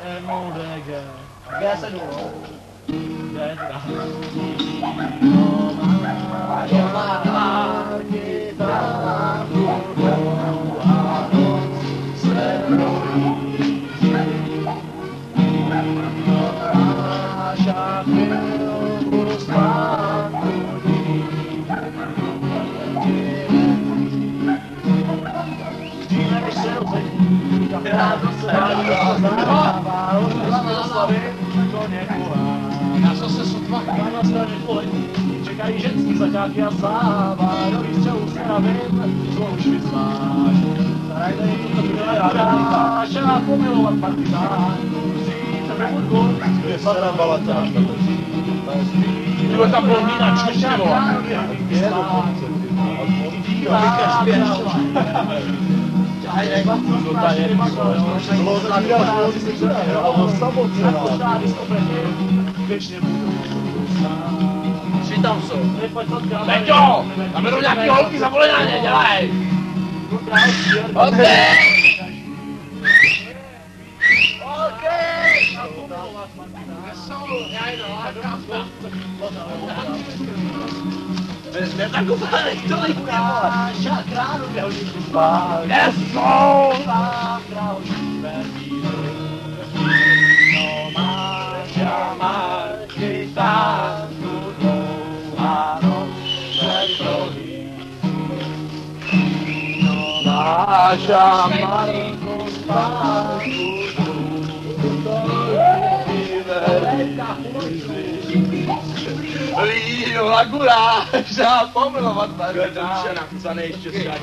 G7. Já jsem se sotva. Čekají ženský zaťáky a sláva, nový střelů se navím, co už vyzváš. Hrajte jim to vydáš a pomilovat partizán. Přijďte ve murku, kde se na balatán. Tyhle ta blondýna čuště, vole. Tři tam jsou. Peťo! Tam jdou nějaký holky zavolená, dělej! Vezme takové tolik piva, šakránu dělníku spát. Kde jsou? No máš a máš kytáru dlouhá noc před rohy. No máš a malinku spánku Lího, laguláš a pomilovat partizán. To už je napsané ještě straní.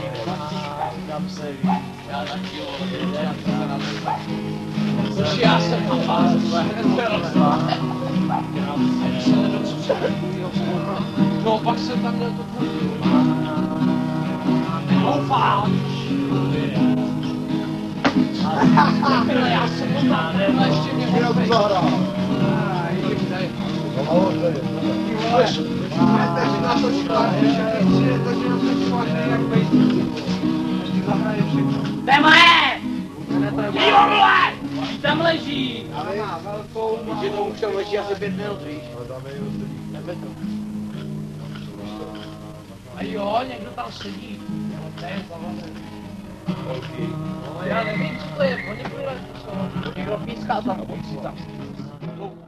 Což já jsem napásl, no pak jsem tam měl to tvůj. Doufáš. Já jsem to tam ještě mě Já to zahrál. To je moje! Dívo, vole! Tam leží! Ale má velkou, že to už tam leží asi 5 minut, víš? A jo, někdo tam sedí. No, to je zavolený. No, já nevím, co to je, oni byli, někdo píská tam, nebo si tam.